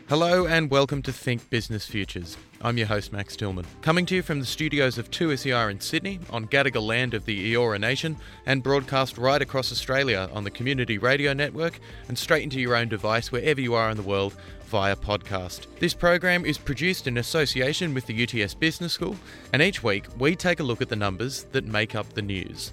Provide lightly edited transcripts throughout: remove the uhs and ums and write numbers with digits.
Hello and welcome to Think Business Futures. I'm your host Max Tillman, coming to you from the studios of 2SER in Sydney on Gadigal land of the Eora Nation and broadcast right across Australia on the Community Radio Network and straight into your own device wherever you are in the world via podcast. This program is produced in association with the UTS Business School, and each week we take a look at the numbers that make up the news.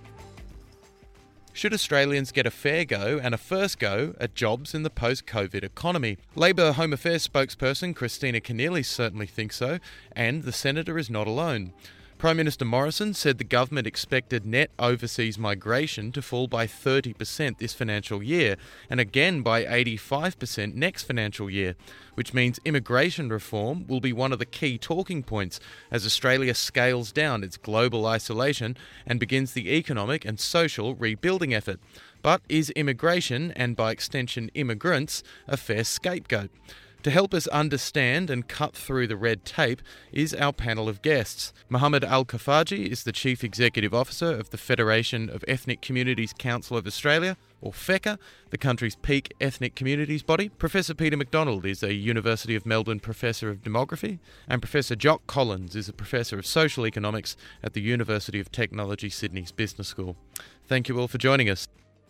Should Australians get a fair go and a first go at jobs in the post-COVID economy? Labor Home Affairs spokesperson Kristina Keneally certainly thinks so, and the Senator is not alone. Prime Minister Morrison said the government expected net overseas migration to fall by 30% this financial year, and again by 85% next financial year, which means immigration reform will be one of the key talking points as Australia scales down its global isolation and begins the economic and social rebuilding effort. But is immigration, and by extension immigrants, a fair scapegoat? To help us understand and cut through the red tape is our panel of guests. Mohammed Al-Khafaji is the Chief Executive Officer of the Federation of Ethnic Communities Council of Australia, or FECCA, the country's peak ethnic communities body. Professor Peter McDonald is a University of Melbourne Professor of Demography, and Professor Jock Collins is a Professor of Social Economics at the University of Technology Sydney's Business School. Thank you all for joining us.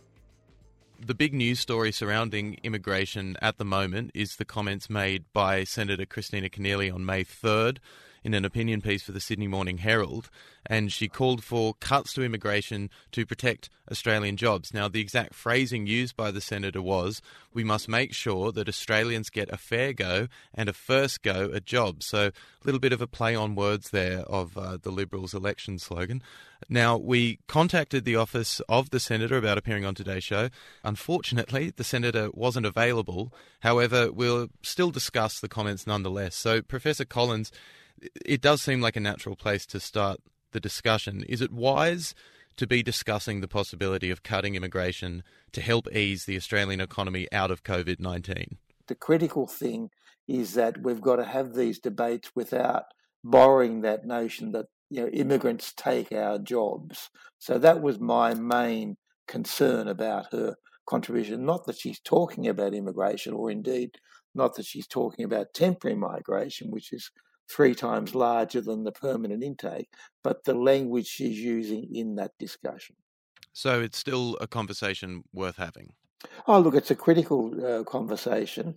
The big news story surrounding immigration at the moment is the comments made by Senator Kristina Keneally on May 3rd in an opinion piece for the Sydney Morning Herald, and she called for cuts to immigration to protect Australian jobs. Now, the exact phrasing used by the Senator was, we must make sure that Australians get a fair go and a first go at jobs. So a little bit of a play on words there of the Liberals' election slogan. Now, we contacted the office of the Senator about appearing on today's show. Unfortunately, the Senator wasn't available. However, we'll still discuss the comments nonetheless. So, Professor Collins, it does seem like a natural place to start the discussion. Is it wise to be discussing the possibility of cutting immigration to help ease the Australian economy out of COVID-19? The critical thing is that we've got to have these debates without borrowing that notion that immigrants take our jobs. So that was my main concern about her contribution. Not that she's talking about immigration, or indeed not that she's talking about temporary migration, which is 3 times larger than the permanent intake, but the language she's using in that discussion. So it's still a conversation worth having? Oh, look, it's a critical conversation.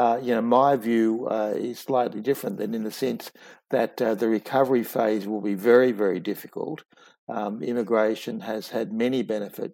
My view is slightly different than in the sense that the recovery phase will be very, very difficult. Immigration has had many benefits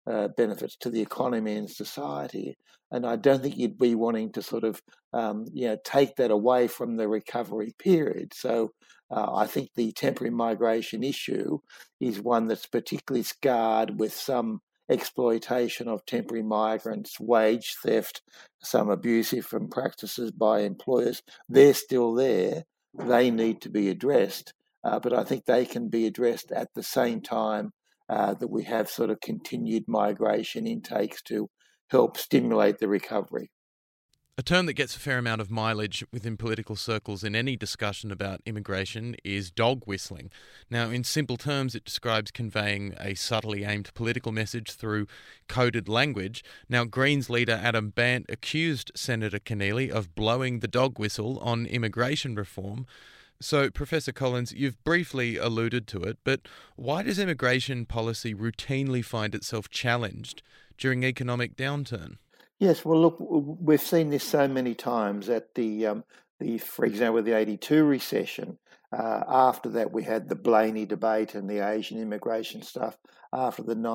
to the economy and society, and I don't think you'd be wanting to sort of take that away from the recovery period. So I think the temporary migration issue is one that's particularly scarred with some exploitation of temporary migrants, wage theft, some abusive practices by employers. They're still there. They need to be addressed, but I think they can be addressed at the same time that we have sort of continued migration intakes to help stimulate the recovery. A term that gets a fair amount of mileage within political circles in any discussion about immigration is dog whistling. Now, in simple terms, it describes conveying a subtly aimed political message through coded language. Now, Greens leader Adam Bandt accused Senator Keneally of blowing the dog whistle on immigration reform. So, Professor Collins, you've briefly alluded to it, but why does immigration policy routinely find itself challenged during economic downturn? Yes, well, look, we've seen this so many times at for example, the '82 recession. After that, we had the Blaney debate and the Asian immigration stuff. After the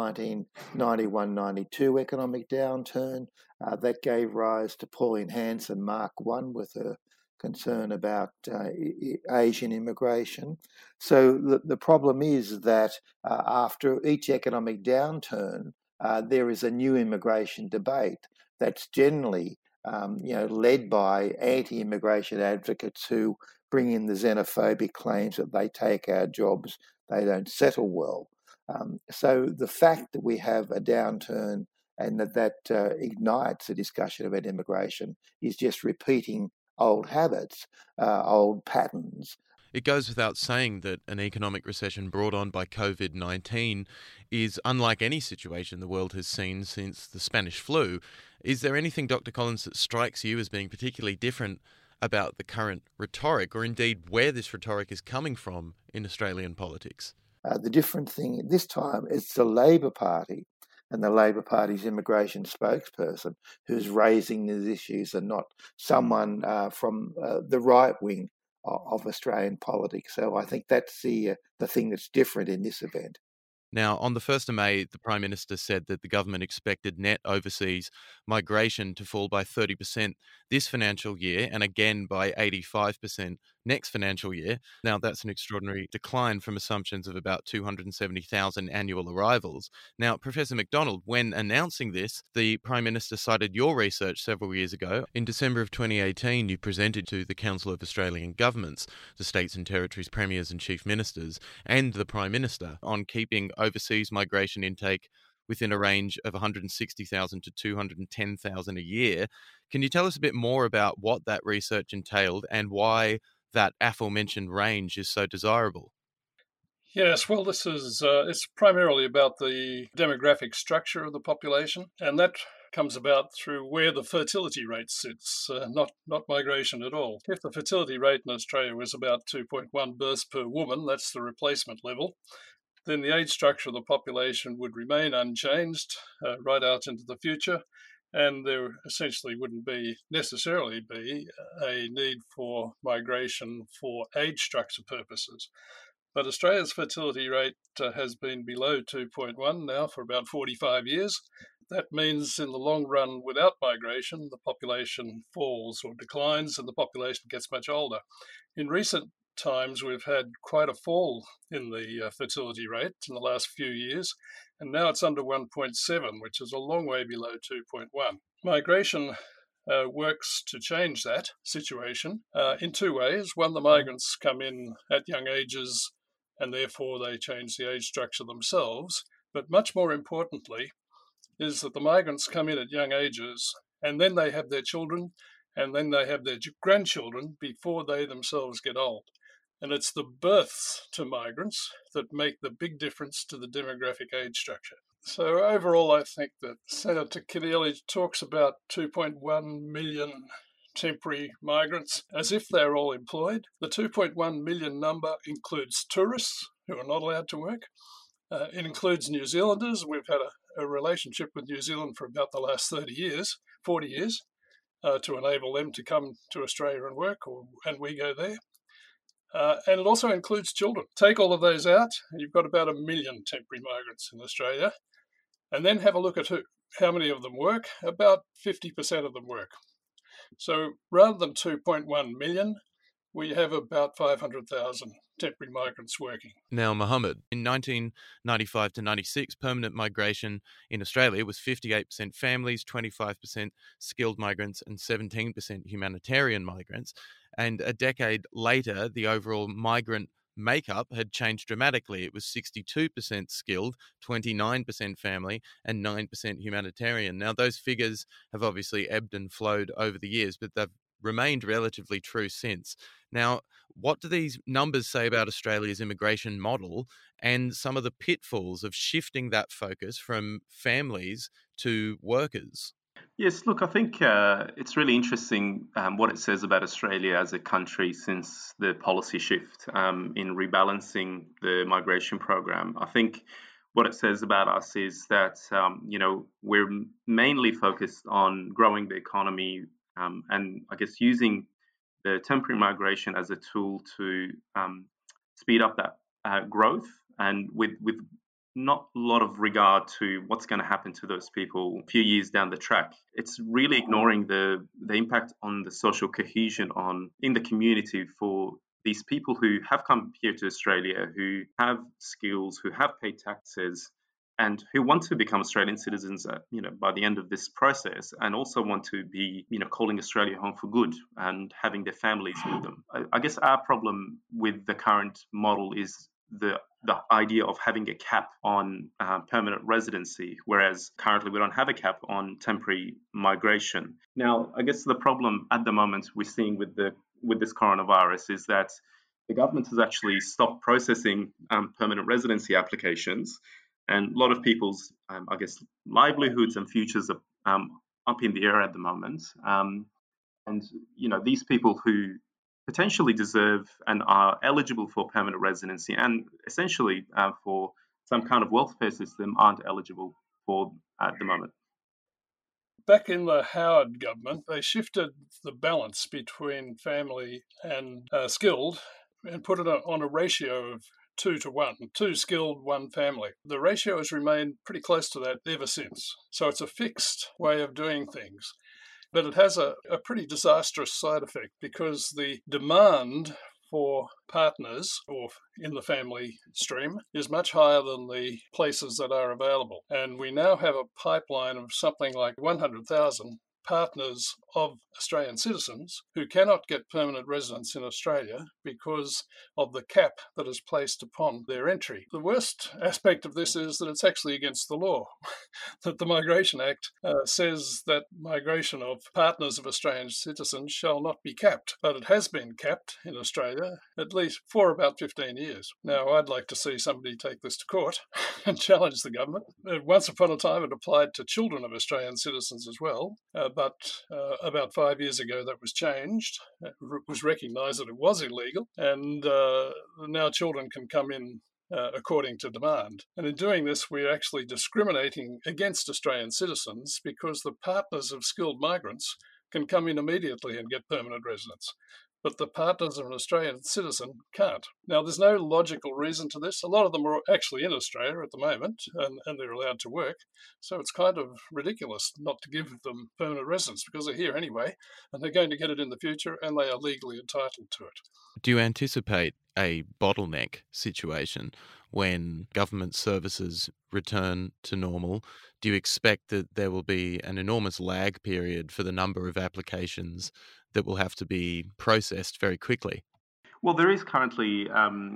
1991-92 economic downturn, that gave rise to Pauline Hanson Mark I with her concern about Asian immigration. So the problem is that after each economic downturn, there is a new immigration debate that's generally led by anti-immigration advocates who bring in the xenophobic claims that they take our jobs, they don't settle well. So the fact that we have a downturn and that ignites a discussion about immigration is just repeating old habits, old patterns. It goes without saying that an economic recession brought on by COVID-19 is unlike any situation the world has seen since the Spanish flu. Is there anything, Dr. Collins, that strikes you as being particularly different about the current rhetoric, or indeed where this rhetoric is coming from in Australian politics? The different thing this time is the Labor Party and the Labor Party's immigration spokesperson who's raising these issues, and not someone from the right wing of Australian politics. So I think that's the thing that's different in this event. Now, on the 1st of May, the Prime Minister said that the government expected net overseas migration to fall by 30% this financial year and again by 85% next financial year. Now, that's an extraordinary decline from assumptions of about 270,000 annual arrivals. Now, Professor McDonald, when announcing this, the Prime Minister cited your research several years ago. In December of 2018, you presented to the Council of Australian Governments, the states and territories premiers and chief ministers, and the Prime Minister on keeping overseas migration intake within a range of 160,000 to 210,000 a year. Can you tell us a bit more about what that research entailed and why that aforementioned range is so desirable? Yes, well, this is it's primarily about the demographic structure of the population, and that comes about through where the fertility rate sits, not migration at all. If the fertility rate in Australia was about 2.1 births per woman, that's the replacement level, then the age structure of the population would remain unchanged right out into the future, and there essentially wouldn't necessarily be a need for migration for age structure purposes. But Australia's fertility rate has been below 2.1 now for about 45 years. That means in the long run, without migration, the population falls or declines and the population gets much older. In recent times, we've had quite a fall in the fertility rate in the last few years, and now it's under 1.7, which is a long way below 2.1. Migration works to change that situation in two ways. One, the migrants come in at young ages and therefore they change the age structure themselves. But much more importantly is that the migrants come in at young ages and then they have their children and then they have their grandchildren before they themselves get old. And it's the births to migrants that make the big difference to the demographic age structure. So overall, I think that Senator Keneally talks about 2.1 million temporary migrants as if they're all employed. The 2.1 million number includes tourists who are not allowed to work. It includes New Zealanders. We've had a relationship with New Zealand for about the last 40 years, to enable them to come to Australia and work, and we go there. And it also includes children. Take all of those out, and you've got about 1 million temporary migrants in Australia. And then have a look at how many of them work. About 50% of them work. So rather than 2.1 million, we have about 500,000 temporary migrants working. Now, Mohammed, in 1995 to 96, permanent migration in Australia was 58% families, 25% skilled migrants, and 17% humanitarian migrants. And a decade later, the overall migrant makeup had changed dramatically. It was 62% skilled, 29% family, and 9% humanitarian. Now, those figures have obviously ebbed and flowed over the years, but they've remained relatively true since. Now, what do these numbers say about Australia's immigration model and some of the pitfalls of shifting that focus from families to workers? Yes, look, I think it's really interesting what it says about Australia as a country since the policy shift in rebalancing the migration program. I think what it says about us is that, we're mainly focused on growing the economy and I guess using the temporary migration as a tool to speed up that growth, and with not a lot of regard to what's going to happen to those people a few years down the track. It's really ignoring the impact on the social cohesion in the community for these people who have come here to Australia, who have skills, who have paid taxes, and who want to become Australian citizens, by the end of this process, and also want to be, calling Australia home for good and having their families with them. I guess our problem with the current model is the idea of having a cap on permanent residency, whereas currently we don't have a cap on temporary migration. Now, I guess the problem at the moment we're seeing with this coronavirus is that the government has actually stopped processing permanent residency applications, and a lot of people's, livelihoods and futures are up in the air at the moment. And these people who potentially deserve and are eligible for permanent residency and essentially for some kind of welfare system aren't eligible for at the moment. Back in the Howard government, they shifted the balance between family and skilled and put it on a ratio of 2-1, 2 skilled, 1 family. The ratio has remained pretty close to that ever since. So it's a fixed way of doing things. But it has a pretty disastrous side effect because the demand for partners or in the family stream is much higher than the places that are available. And we now have a pipeline of something like 100,000 partners of Australian citizens who cannot get permanent residence in Australia because of the cap that is placed upon their entry. The worst aspect of this is that it's actually against the law, that the Migration Act says that migration of partners of Australian citizens shall not be capped, but it has been capped in Australia at least for about 15 years. Now, I'd like to see somebody take this to court and challenge the government. Once upon a time, it applied to children of Australian citizens as well, but about 5 years ago that was changed. It was recognised that it was illegal, and now children can come in according to demand. And in doing this, we're actually discriminating against Australian citizens because the partners of skilled migrants can come in immediately and get permanent residence, but the partners of an Australian citizen can't. Now, there's no logical reason to this. A lot of them are actually in Australia at the moment, and they're allowed to work. So it's kind of ridiculous not to give them permanent residence because they're here anyway, and they're going to get it in the future, and they are legally entitled to it. Do you anticipate a bottleneck situation when government services return to normal? Do you expect that there will be an enormous lag period for the number of applications that will have to be processed very quickly? Well, there is currently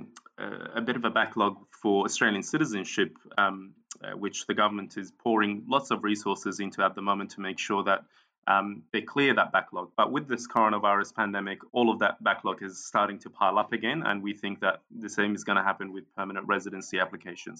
a bit of a backlog for Australian citizenship, which the government is pouring lots of resources into at the moment to make sure that they clear that backlog. But with this coronavirus pandemic, all of that backlog is starting to pile up again, and we think that the same is going to happen with permanent residency applications.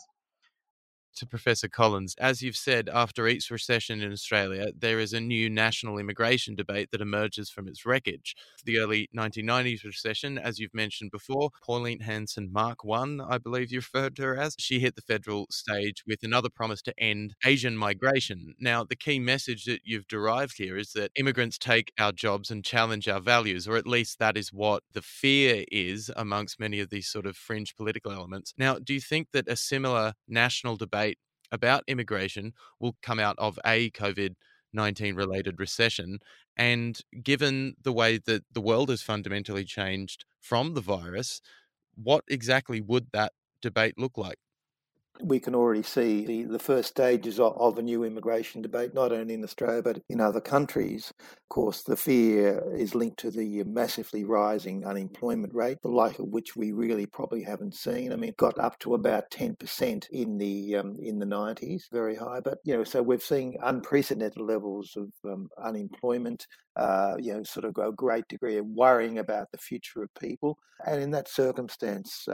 To Professor Collins, as you've said, after each recession in Australia, there is a new national immigration debate that emerges from its wreckage. The early 1990s recession, as you've mentioned before, Pauline Hanson Mark I, I believe you referred to her as, she hit the federal stage with another promise to end Asian migration. Now, the key message that you've derived here is that immigrants take our jobs and challenge our values, or at least that is what the fear is amongst many of these sort of fringe political elements. Now, do you think that a similar national debate about immigration will come out of a COVID-19 related recession? And given the way that the world has fundamentally changed from the virus, what exactly would that debate look like? We can already see the first stages of a new immigration debate, not only in Australia but in other countries. Of course, the fear is linked to the massively rising unemployment rate, the like of which we really probably haven't seen. I mean, it got up to about 10% in the 90s, very high. But so we've seen unprecedented levels of unemployment. Sort of a great degree of worrying about the future of people, and in that circumstance,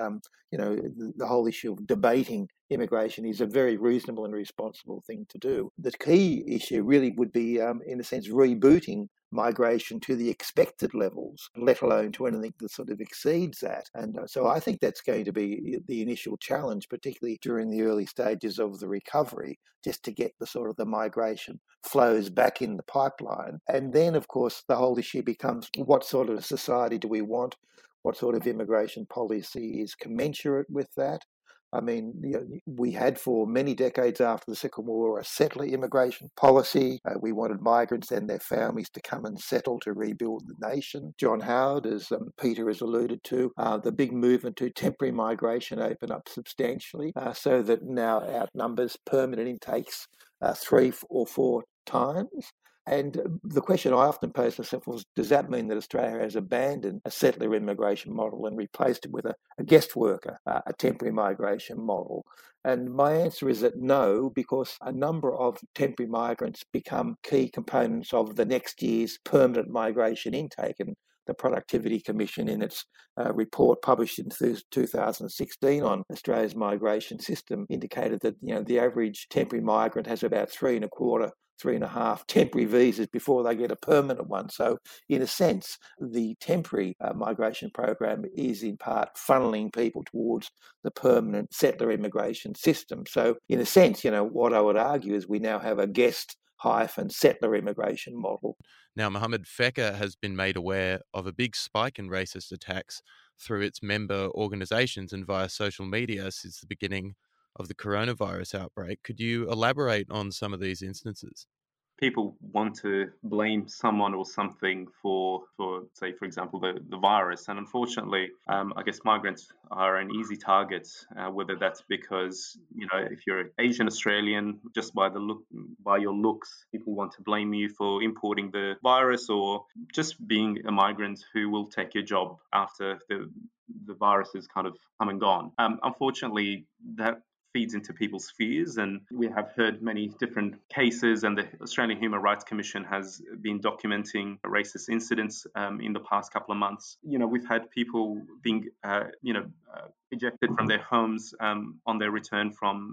the whole issue of debating immigration is a very reasonable and responsible thing to do. The key issue really would be, in a sense, rebooting migration to the expected levels, let alone to anything that sort of exceeds that. And so I think that's going to be the initial challenge, particularly during the early stages of the recovery, just to get the sort of the migration flows back in the pipeline. And then, of course, the whole issue becomes, what sort of society do we want? What sort of immigration policy is commensurate with that? I mean, we had for many decades after the Second World War a settler immigration policy. We wanted migrants and their families to come and settle to rebuild the nation. John Howard, as Peter has alluded to, the big movement to temporary migration opened up substantially so that now outnumbers permanent intakes 3 or 4 times. And the question I often pose myself was, does that mean that Australia has abandoned a settler immigration model and replaced it with a guest worker, a temporary migration model? And my answer is that no, because a number of temporary migrants become key components of the next year's permanent migration intake. And The Productivity Commission, in its report published in 2016 on Australia's migration system, indicated that the average temporary migrant has about 3.25 temporary visas before they get a permanent one. So, in a sense, the temporary migration program is in part funneling people towards the permanent settler immigration system. So, in a sense, what I would argue is we now have a guest-settler immigration model. Now, Mohammed Feka has been made aware of a big spike in racist attacks through its member organisations and via social media since the beginning of the coronavirus outbreak. Could you elaborate on some of these instances? People want to blame someone or something for say, for example, the virus. And unfortunately, I guess migrants are an easy target, whether that's because, if you're an Asian Australian, just by your looks, people want to blame you for importing the virus, or just being a migrant who will take your job after the virus is kind of come and gone. Unfortunately, that feeds into people's fears, and we have heard many different cases, and the Australian Human Rights Commission has been documenting racist incidents in the past couple of months. We've had people being ejected from their homes on their return from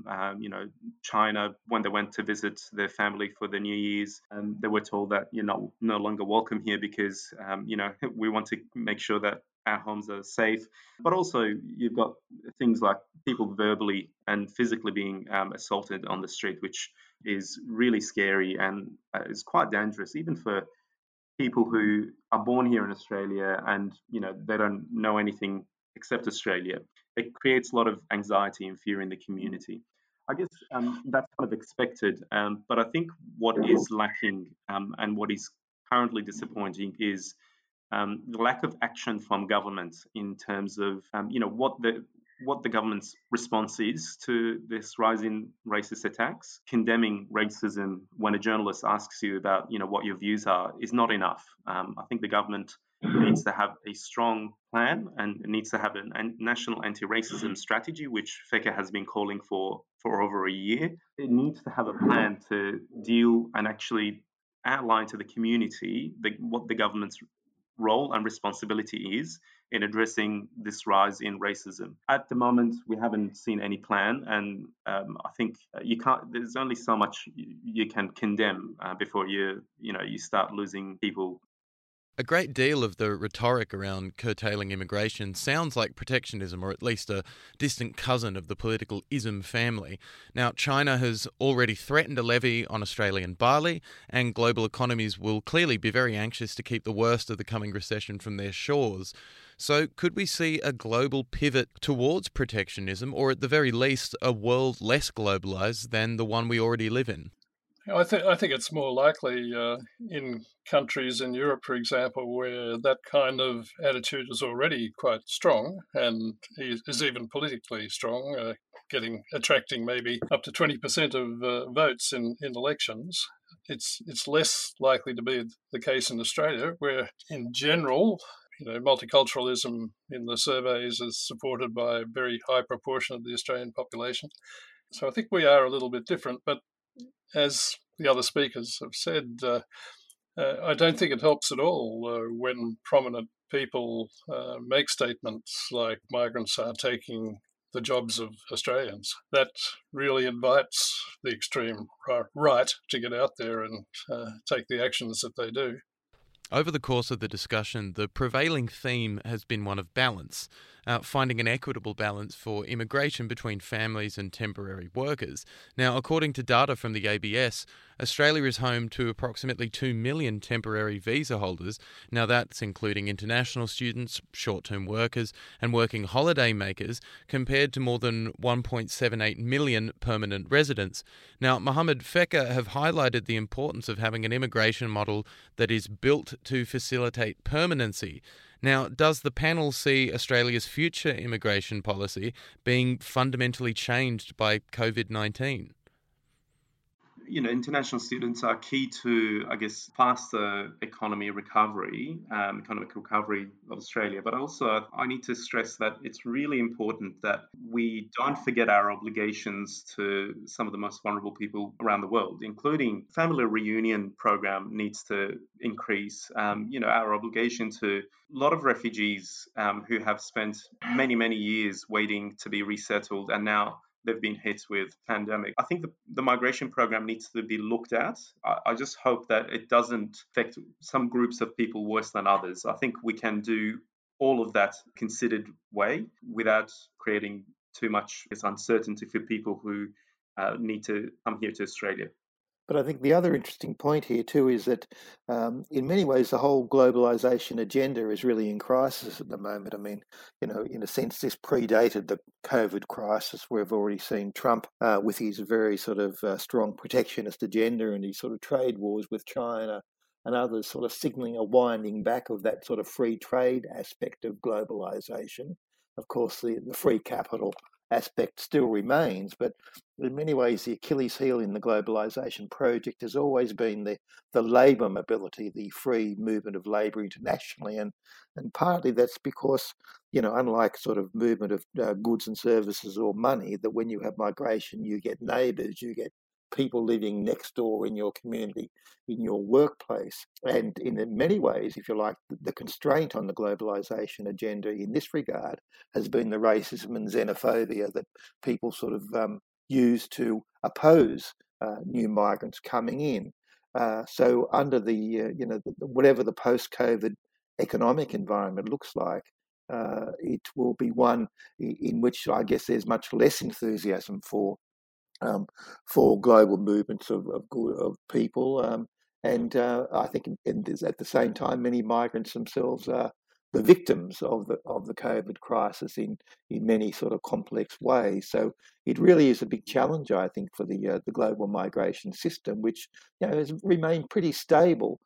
China when they went to visit their family for the New Year's, and they were told that you're no longer welcome here because we want to make sure that our homes are safe. But also you've got things like people verbally and physically being assaulted on the street, which is really scary and is quite dangerous, even for people who are born here in Australia and they don't know anything except Australia. It creates a lot of anxiety and fear in the community. I guess that's kind of expected, but I think what is lacking and what is currently disappointing is the lack of action from government in terms of what the government's response is to this rise in racist attacks. Condemning racism when a journalist asks you about what your views are is not enough. I think the government needs to have a strong plan and needs to have a national anti-racism strategy, which Feka has been calling for over a year. It needs to have a plan to deal and actually outline to the community what the government's role and responsibility is in addressing this rise in racism. At the moment, we haven't seen any plan, and I think you can't. There's only so much you can condemn before you start losing people. A great deal of the rhetoric around curtailing immigration sounds like protectionism, or at least a distant cousin of the political ism family. Now, China has already threatened a levy on Australian barley, and global economies will clearly be very anxious to keep the worst of the coming recession from their shores. So could we see a global pivot towards protectionism, or at the very least a world less globalised than the one we already live in? I think it's more likely in countries in Europe, for example, where that kind of attitude is already quite strong and is even politically strong, attracting maybe up to 20% of votes in elections. It's less likely to be the case in Australia, where in general, multiculturalism in the surveys is supported by a very high proportion of the Australian population. So I think we are a little bit different, but as the other speakers have said, I don't think it helps at all when prominent people make statements like migrants are taking the jobs of Australians. That really invites the extreme right to get out there and take the actions that they do. Over the course of the discussion, the prevailing theme has been one of balance, finding an equitable balance for immigration between families and temporary workers. Now, according to data from the ABS, Australia is home to approximately 2 million temporary visa holders. Now, that's including international students, short-term workers, and working holiday makers, compared to more than 1.78 million permanent residents. Now, Mohammed Feka have highlighted the importance of having an immigration model that is built to facilitate permanency. Now, does the panel see Australia's future immigration policy being fundamentally changed by COVID-19? international students are key to, I guess, faster economic recovery of Australia. But also, I need to stress that it's really important that we don't forget our obligations to some of the most vulnerable people around the world, including family reunion program needs to increase. Our obligation to a lot of refugees who have spent many, many years waiting to be resettled, and now they've been hit with pandemic. I think the migration program needs to be looked at. I just hope that it doesn't affect some groups of people worse than others. I think we can do all of that considered way without creating too much uncertainty for people who need to come here to Australia. But I think the other interesting point here too is that in many ways the whole globalisation agenda is really in crisis at the moment. I mean, in a sense, this predated the COVID crisis. We've already seen Trump with his very sort of strong protectionist agenda and his sort of trade wars with China and others sort of signalling a winding back of that sort of free trade aspect of globalisation. Of course, the free capital aspect still remains, but in many ways the Achilles heel in the globalisation project has always been the labour mobility, the free movement of labour internationally, and partly that's because unlike sort of movement of goods and services or money, that when you have migration you get neighbours, you get people living next door in your community, in your workplace. And in many ways, if you like, the constraint on the globalisation agenda in this regard has been the racism and xenophobia that people sort of use to oppose new migrants coming in. So under the, whatever the post-COVID economic environment looks like, it will be one in which I guess there's much less enthusiasm for global movements of people, and I think at the same time many migrants themselves are the victims of the COVID crisis in many sort of complex ways. So it really is a big challenge, I think, for the global migration system, which has remained pretty stable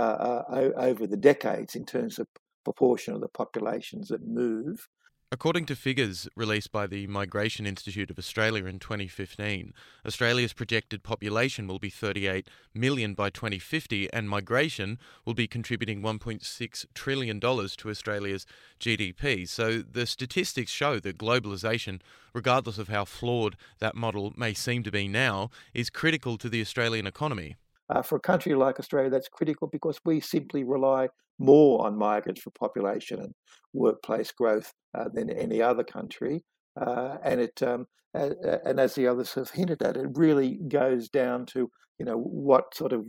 over the decades in terms of proportion of the populations that move. According to figures released by the Migration Institute of Australia in 2015, Australia's projected population will be 38 million by 2050, and migration will be contributing $1.6 trillion to Australia's GDP. So the statistics show that globalisation, regardless of how flawed that model may seem to be now, is critical to the Australian economy. For a country like Australia, that's critical because we simply rely more on migrants for population and workplace growth than any other country. And as the others have hinted at, it really goes down to what sort of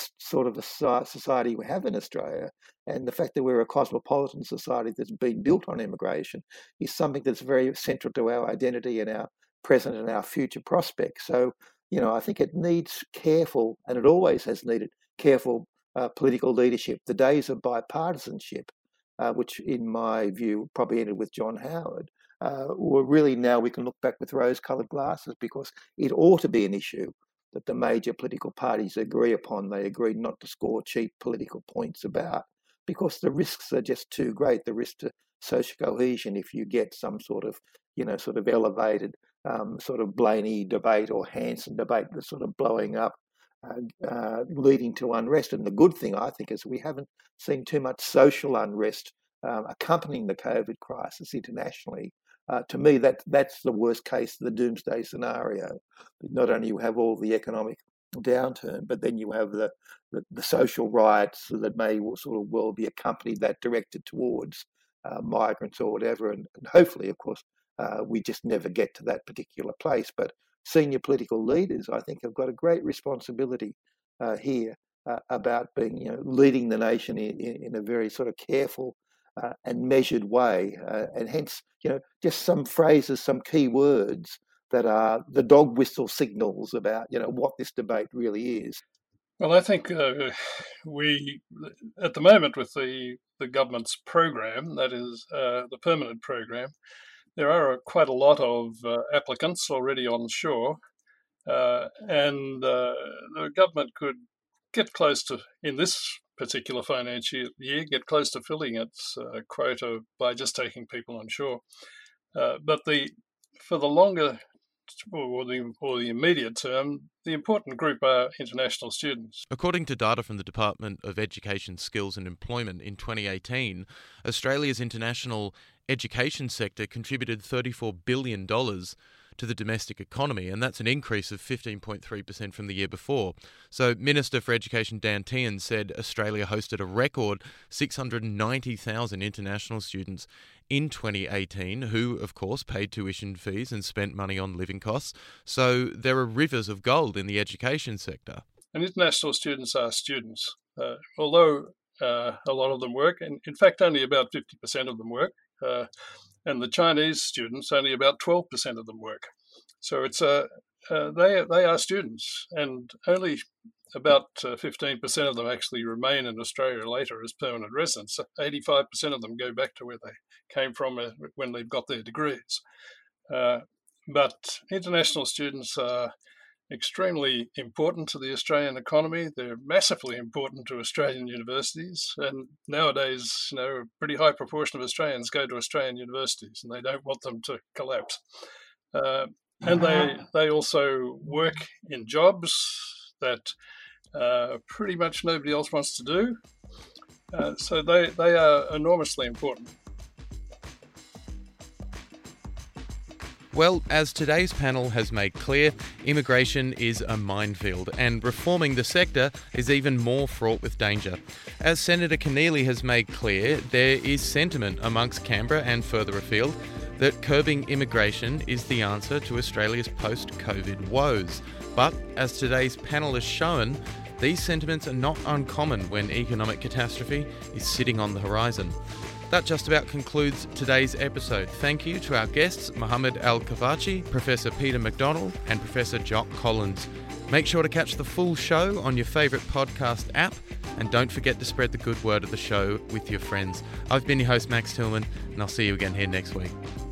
a society we have in Australia, and the fact that we're a cosmopolitan society that's been built on immigration is something that's very central to our identity and our present and our future prospects. So I think it needs careful, and it always has needed careful political leadership. The days of bipartisanship, which in my view probably ended with John Howard, were really, now we can look back with rose-coloured glasses, because it ought to be an issue that the major political parties agree upon. They agree not to score cheap political points about, because the risks are just too great. The risk to social cohesion if you get some sort of elevated sort of Blaney debate or Hanson debate that's sort of blowing up, leading to unrest. And the good thing, I think, is we haven't seen too much social unrest accompanying the COVID crisis internationally. To me, that's the worst case, the doomsday scenario. Not only you have all the economic downturn, but then you have the social riots that may sort of well be accompanied, that directed towards migrants or whatever. And hopefully, of course, we just never get to that particular place. But senior political leaders, I think, have got a great responsibility here about being, leading the nation in a very sort of careful and measured way. And hence, just some phrases, some key words that are the dog whistle signals about, what this debate really is. Well, I think we, at the moment, with the government's program, that is the permanent program, there are quite a lot of applicants already on shore, and the government could get close to, in this particular financial year, get close to filling its quota by just taking people on shore. But for the longer or the immediate term, the important group are international students. According to data from the Department of Education, Skills and Employment in 2018, Australia's international education sector contributed $34 billion to the domestic economy, and that's an increase of 15.3% from the year before. So Minister for Education Dan Tehan said Australia hosted a record 690,000 international students in 2018 who, of course, paid tuition fees and spent money on living costs. So there are rivers of gold in the education sector. And international students are students, although a lot of them work, and in fact only about 50% of them work. And the Chinese students, only about 12% of them work. So it's they are students, and only about 15% of them actually remain in Australia later as permanent residents. 85% of them go back to where they came from when they've got their degrees. But international students are extremely important to the Australian economy. They're massively important to Australian universities. And nowadays, a pretty high proportion of Australians go to Australian universities, and they don't want them to collapse. And they also work in jobs that pretty much nobody else wants to do. So they are enormously important. Well, as today's panel has made clear, immigration is a minefield, and reforming the sector is even more fraught with danger. As Senator Keneally has made clear, there is sentiment amongst Canberra and further afield that curbing immigration is the answer to Australia's post-COVID woes. But, as today's panel has shown, these sentiments are not uncommon when economic catastrophe is sitting on the horizon. That just about concludes today's episode. Thank you to our guests, Mohammed Al-Kavachi, Professor Peter McDonald, and Professor Jock Collins. Make sure to catch the full show on your favourite podcast app, and don't forget to spread the good word of the show with your friends. I've been your host, Max Tillman, and I'll see you again here next week.